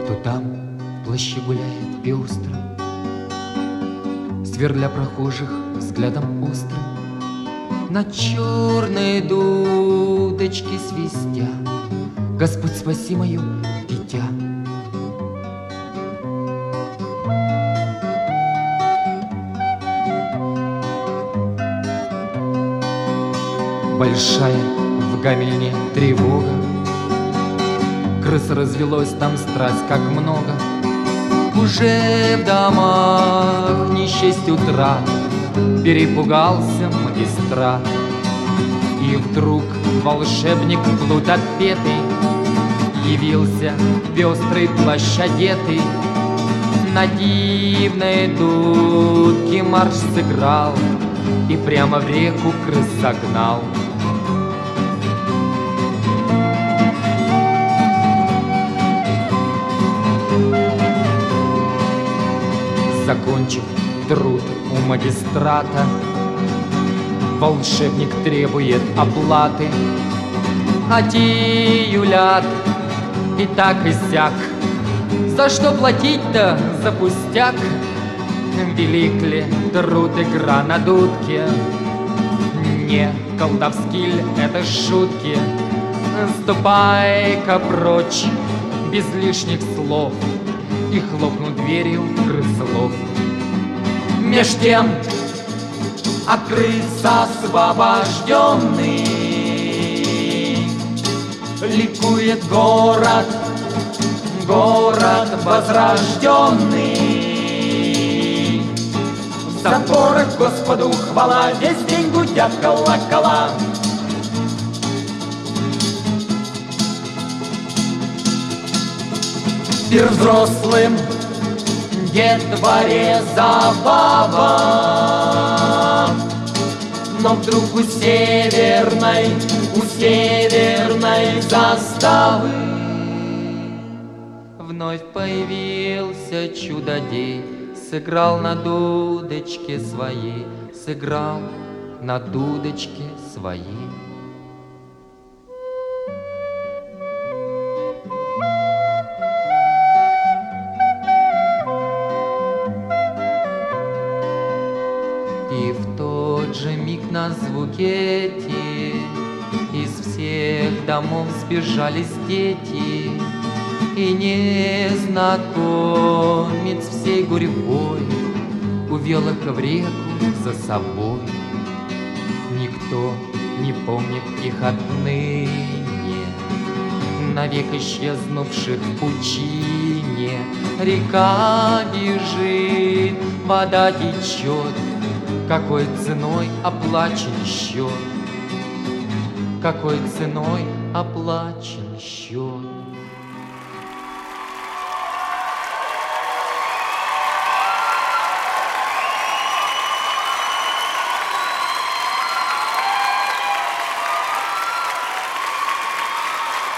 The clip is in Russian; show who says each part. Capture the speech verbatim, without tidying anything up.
Speaker 1: То там в плаще гуляет пестро, сверля прохожих взглядом острым, на черные дудочки свистя: Господь, спаси мое дитя. Большая в Гамельне тревога, крыс развелось там страсть как много. Уже в домах не счесть утра, перепугался магистрат. И вдруг волшебник плутопетый явился пестрый плащ одетый, на дивной дудке марш сыграл и прямо в реку крыс согнал. Закончив труд у магистрата, волшебник требует оплаты. А те юлят и так и сяк: за что платить-то за пустяк? Велик ли труд, игра на дудке? Не колдовски ли это шутки? Ступай-ка прочь без лишних слов, и хлопнул дверью крыслов. Меж тем, а крыс освобожденный, ликует город, город возрожденный. В соборах Господу хвала, весь день гудят колокола. Пир взрослым, детворе забава. Но вдруг у северной, у северной заставы вновь появился чудодей, сыграл на дудочке своей, сыграл на дудочке своей. И в тот же миг на звуке эти из всех домов сбежались дети, и незнакомец всей гурьбой увел их в реку за собой. Никто не помнит их отныне, навек исчезнувших в пучине. Река бежит, вода течет, какой ценой оплачен счет, какой ценой оплачен счет.